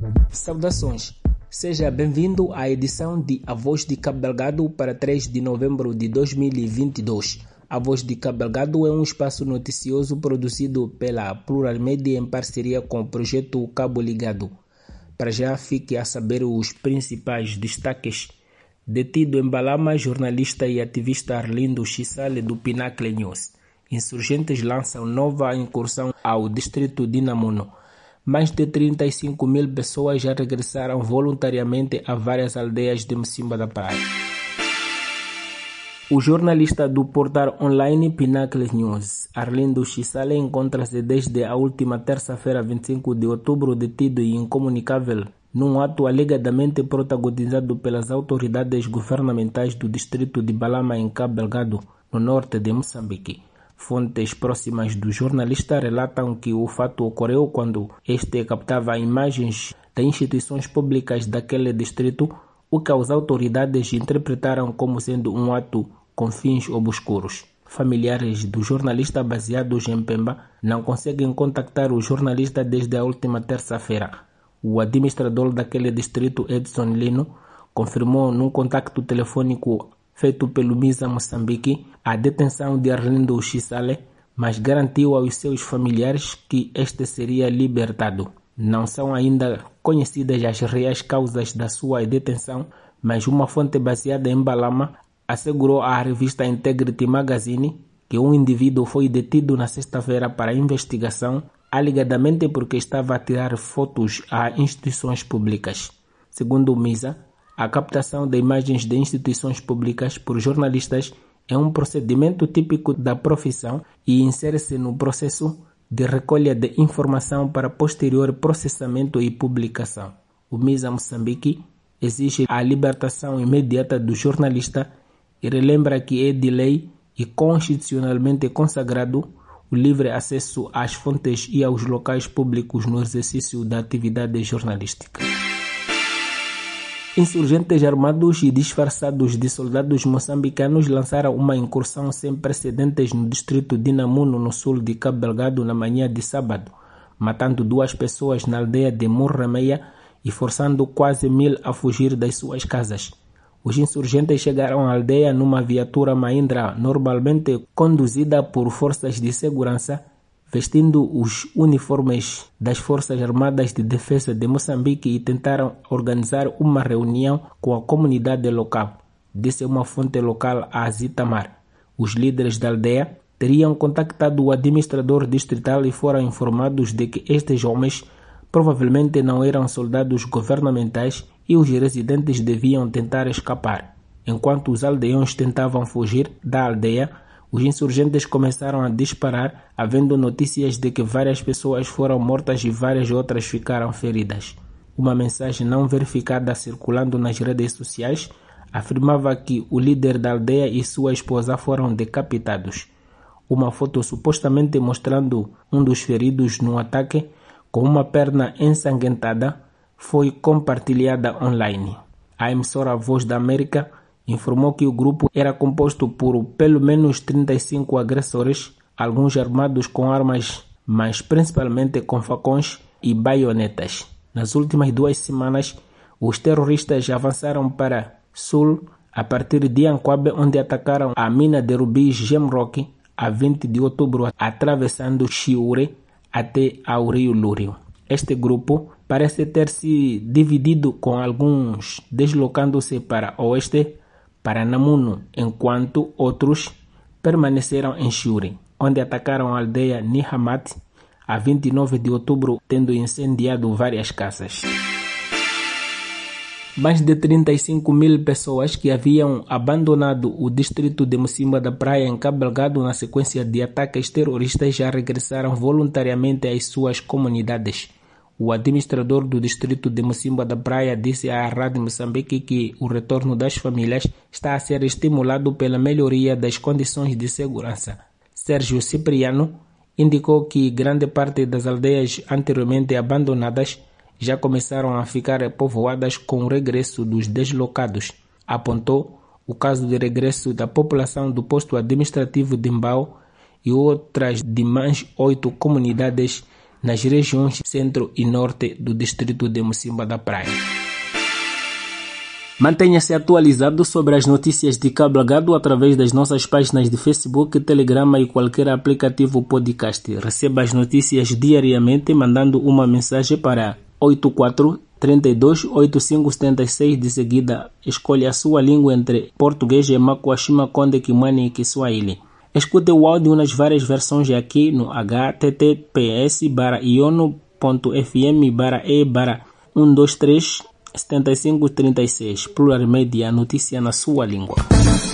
Saudações, seja bem-vindo à edição de A Voz de Cabo Delgado para 3 de novembro de 2022. A Voz de Cabo Delgado é um espaço noticioso produzido pela Plural Media em parceria com o projeto Cabo Ligado. Para já fique a saber os principais destaques. Detido em Balama, jornalista e ativista Arlindo Chisale do Pinacle News. Insurgentes lançam nova incursão ao distrito de Namuno. Mais de 35 mil pessoas já regressaram voluntariamente a várias aldeias de Mocimba da Praia. O jornalista do portal online Pinacle News, Arlindo Chisale, encontra-se desde a última terça-feira, 25 de outubro, detido e incomunicável num ato alegadamente protagonizado pelas autoridades governamentais do distrito de Balama, em Cabo Delgado, no norte de Moçambique. Fontes próximas do jornalista relatam que o fato ocorreu quando este captava imagens de instituições públicas daquele distrito, o que as autoridades interpretaram como sendo um ato com fins obscuros. Familiares do jornalista baseados em Pemba não conseguem contactar o jornalista desde a última terça-feira. O administrador daquele distrito, Edson Lino, confirmou num contacto telefônico feito pelo MISA Moçambique a detenção de Arlindo Chisale, mas garantiu aos seus familiares que este seria libertado. Não são ainda conhecidas as reais causas da sua detenção, mas uma fonte baseada em Balama assegurou à revista Integrity Magazine que um indivíduo foi detido na sexta-feira para investigação, alegadamente porque estava a tirar fotos a instituições públicas. Segundo o MISA, a captação de imagens de instituições públicas por jornalistas é um procedimento típico da profissão e insere-se no processo de recolha de informação para posterior processamento e publicação. O MISA Moçambique exige a libertação imediata do jornalista e relembra que é de lei e constitucionalmente consagrado o livre acesso às fontes e aos locais públicos no exercício da atividade jornalística. Insurgentes armados e disfarçados de soldados moçambicanos lançaram uma incursão sem precedentes no distrito de Namuno, no sul de Cabo Delgado, na manhã de sábado, matando 2 pessoas na aldeia de Murrameia e forçando quase 1000 a fugir das suas casas. Os insurgentes chegaram à aldeia numa viatura Mahindra, normalmente conduzida por forças de segurança, vestindo os uniformes das Forças Armadas de Defesa de Moçambique, e tentaram organizar uma reunião com a comunidade local, disse uma fonte local a Zitamar. Os líderes da aldeia teriam contactado o administrador distrital e foram informados de que estes homens provavelmente não eram soldados governamentais e os residentes deviam tentar escapar. Enquanto os aldeões tentavam fugir da aldeia, os insurgentes começaram a disparar, havendo notícias de que várias pessoas foram mortas e várias outras ficaram feridas. Uma mensagem não verificada circulando nas redes sociais afirmava que o líder da aldeia e sua esposa foram decapitados. Uma foto supostamente mostrando um dos feridos no ataque com uma perna ensanguentada foi compartilhada online. A emissora Voz da América informou que o grupo era composto por pelo menos 35 agressores, alguns armados com armas, mas principalmente com facões e baionetas. Nas últimas 2 semanas, os terroristas avançaram para sul a partir de Anquabe, onde atacaram a mina de rubis Gemrock a 20 de outubro, atravessando Chiure até ao Rio Lúrio. Este grupo parece ter se dividido, com alguns deslocando-se para oeste, para Namuno, enquanto outros permaneceram em Chiure, onde atacaram a aldeia Nihamat a 29 de outubro, tendo incendiado várias casas. Mais de 35 mil pessoas que haviam abandonado o distrito de Mocimba da Praia, em Cabo Delgado, na sequência de ataques terroristas, já regressaram voluntariamente às suas comunidades. O administrador do distrito de Mocimba da Praia disse à Rádio Moçambique que o retorno das famílias está a ser estimulado pela melhoria das condições de segurança. Sérgio Cipriano indicou que grande parte das aldeias anteriormente abandonadas já começaram a ficar povoadas com o regresso dos deslocados. Apontou o caso de regresso da população do posto administrativo de Mbao e outras demais 8 comunidades nas regiões centro e norte do distrito de Mocimboa da Praia. Mantenha-se atualizado sobre as notícias de Cabo Delgado através das nossas páginas de Facebook, Telegram e qualquer aplicativo podcast. Receba as notícias diariamente mandando uma mensagem para 84328576. De seguida, escolha a sua língua entre português, Emakwa, Chimaconde, Kimani e Kiswahili. Escute o áudio nas várias versões aqui no https:/iono.fm/e/1237536. Plural Media, notícia na sua língua.